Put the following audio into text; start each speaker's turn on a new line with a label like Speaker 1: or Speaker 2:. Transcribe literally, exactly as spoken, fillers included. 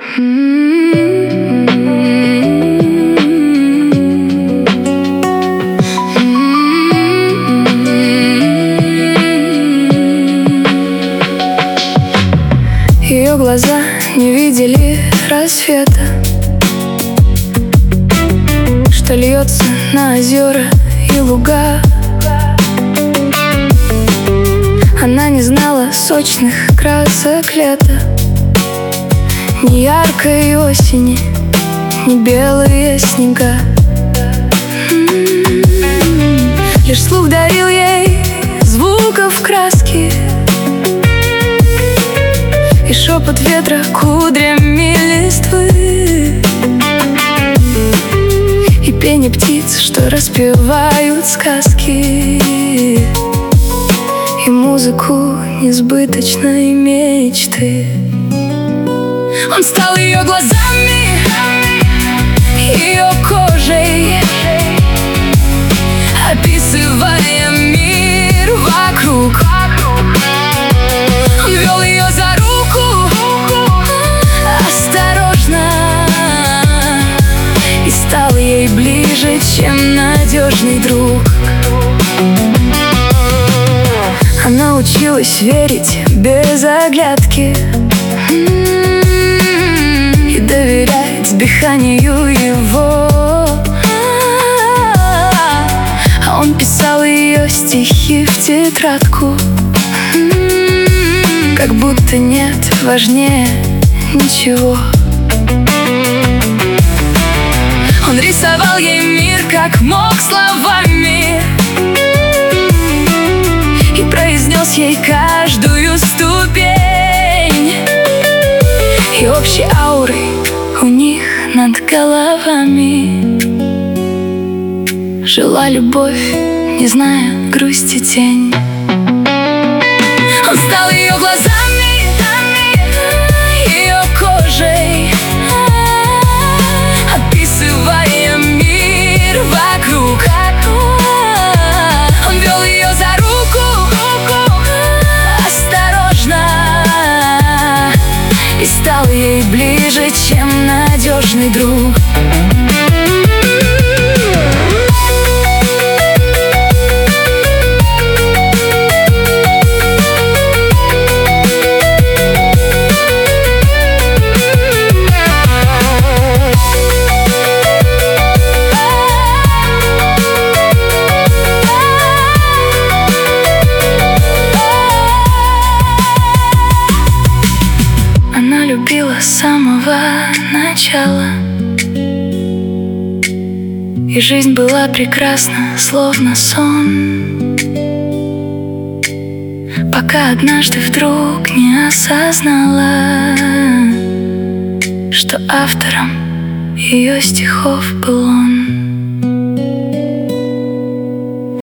Speaker 1: Ее глаза не видели рассвета, что льется на озера и луга. Она не знала сочных красок лета, ни яркой осени, ни белые снега. М-м-м. Лишь слух дарил ей звуков краски и шепот ветра кудрями листвы, и пение птиц, что распевают сказки, и музыку несбыточной мечты. Он стал ее глазами, ее кожей, описывая мир вокруг. Он вел ее за руку осторожно и стал ей ближе, чем надежный друг. Она училась верить без оглядки и доверять дыханию его. А он писал ее стихи в тетрадку, как будто нет важнее ничего. Он рисовал ей мир, как мог, словами, и произнес ей каждую ступень, и общей аурой у них над головами жила любовь, не зная грусти тень. Он стал ее глазами, ее кожей, описывая мир вокруг. Он вел ее за руку осторожно и стал ей ближе, чем надежный друг. Любила с самого начала, и жизнь была прекрасна, словно сон, пока однажды вдруг не осознала, что автором ее стихов был он.